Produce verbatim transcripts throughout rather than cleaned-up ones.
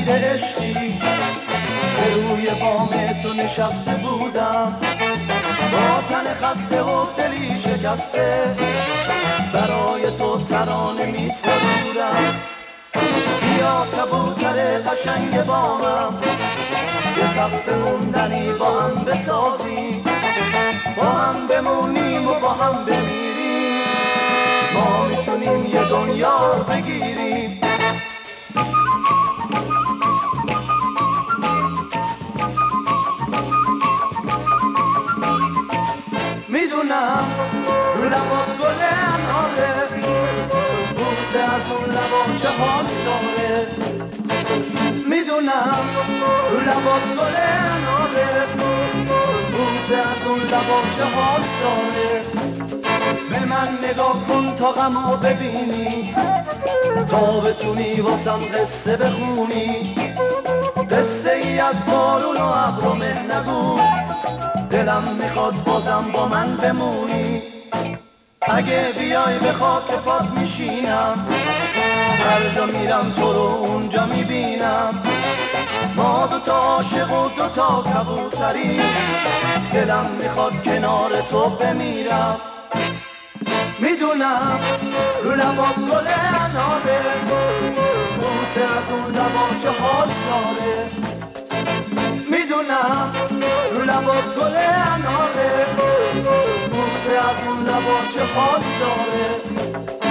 سفید عشقی که روی بام تو نشسته بودم، با تن خسته و دلی شکسته برای تو ترانه می سرودم. بیا کبوتر قشنگ بامم، یه سقف موندنی با هم بسازیم، با هم بمونیم و با هم بمیریم، ما میتونیم یه دنیا رو بگیریم. میدونم رو لبات گل اناره، بوسه از اون لبا چه حالی داره. میدونم رو لبات گل اناره، بوسه از اون لبا چه حالی داره. به من نگاه کن تا غمو ببینی، تا بتونی واسم قصه بخونی. قصه ای از بارون و ابر و مه نگو، دلم میخواد بازم با من بمونی. اگه بیای به خاک پات میشینم، هر جا میرم تو رو اونجا میبینم. ما دوتا عاشق و دوتا کبوتریم، دلم میخواد کنار تو بمیرم. میدونم رو لبات گل اناره، بوسه از اون لبا چه حال داره. میدونم رو لبات گل اناره، بوسه از اون لبا چه حال داره.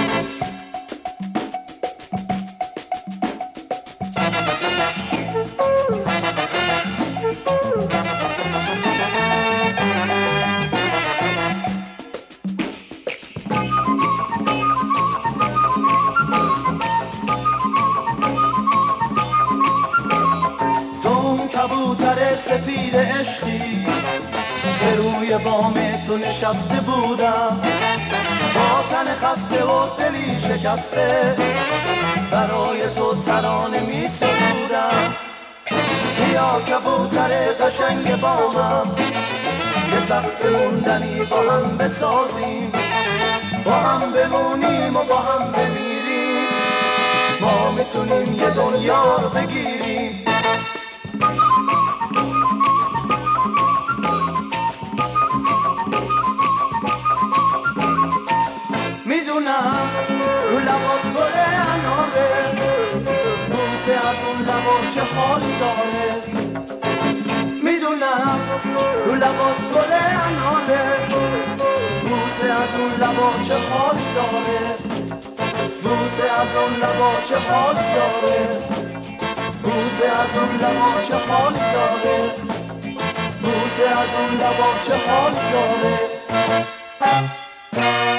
کبوتر سفید عشقی که روی بام تو نشسته بودم، با تن خسته و دلی شکسته برای تو ترانه می سرودم. بیا کبوتر قشنگ بامم، یه سقف موندنی با هم بسازیم، با هم بمونیم و با هم بمیریم، ما میتونیم یه دنیا رو بگیریم. میدونم رو لبات گل اناره، بوسه از اون لبا چه حالی داره. میدونم رو لبات گل اناره، بوسه از اون لبا چه حالی داره. بوسه از اون لبا چه حالی داره. بوسه از اون لبا چه حالی داره. بوسه از اون لبا چه حالی داره.